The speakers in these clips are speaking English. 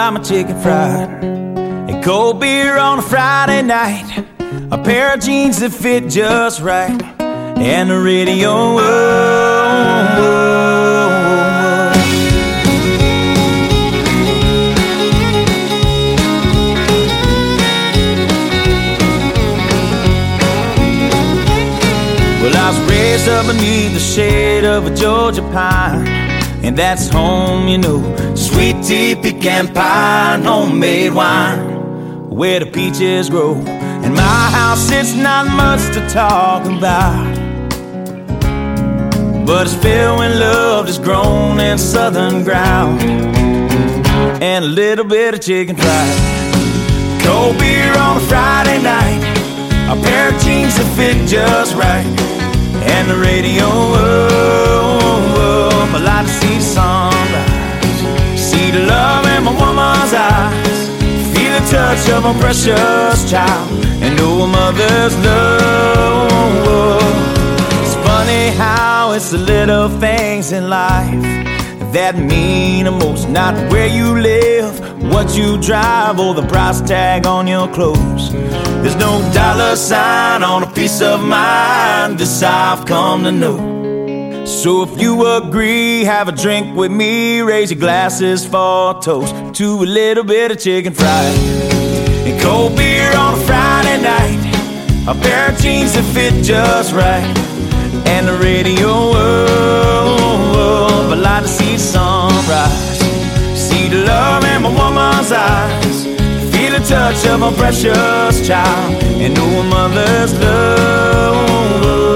got my chicken fried, and cold beer on a Friday night, a pair of jeans that fit just right, and the radio. Well, I was raised up beneath the shade of a Georgia pine, and that's home, you know. Sweet tea, pecan pie, and homemade wine, where the peaches grow. In my house, it's not much to talk about, but it's filled with love that's grown in southern ground, and a little bit of chicken fried. Cold beer on a Friday night, a pair of jeans that fit just right, and the radio. I like to see the sunrise, see the love in my woman's eyes, feel the touch of a precious child, and know a mother's love. It's funny how it's the little things in life that mean the most. Not where you live, what you drive, or the price tag on your clothes. There's no dollar sign on a piece of mind, this I've come to know. So if you agree, have a drink with me, raise your glasses for a toast to a little bit of chicken fried, and cold beer on a Friday night, a pair of jeans that fit just right, and the radio. I like to see the sunrise, see the love in my woman's eyes, feel the touch of a precious child, and know a mother's love.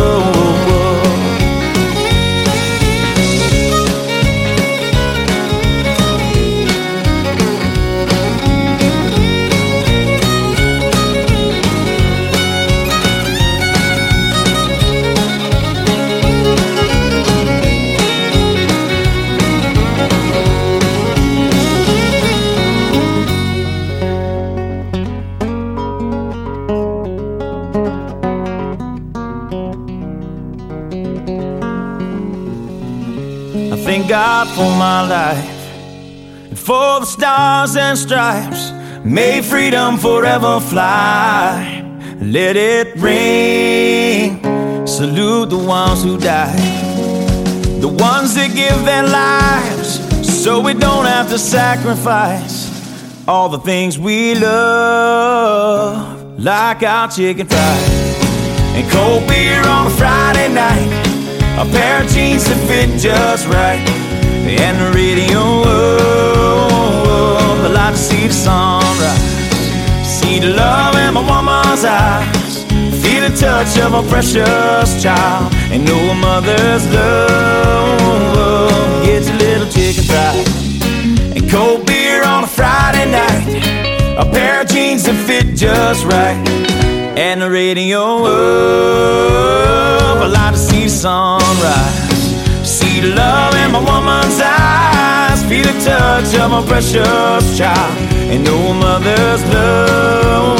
Thank God for my life, and for the stars and stripes. May freedom forever fly, let it ring. Salute the ones who died, the ones that give their lives, so we don't have to sacrifice all the things we love, like our chicken fried, and cold beer on a Friday night, a pair of jeans that fit just right, and the radio. I like to see the sunrise, see the love in my woman's eyes, feel the touch of a precious child, and know a mother's love. Get your little chicken fried, and cold beer on a Friday night, a pair of jeans that fit just right, and the radio. I like to see the sunrise, see the love in my woman's eyes, feel the touch of a precious child, and know a mother's love.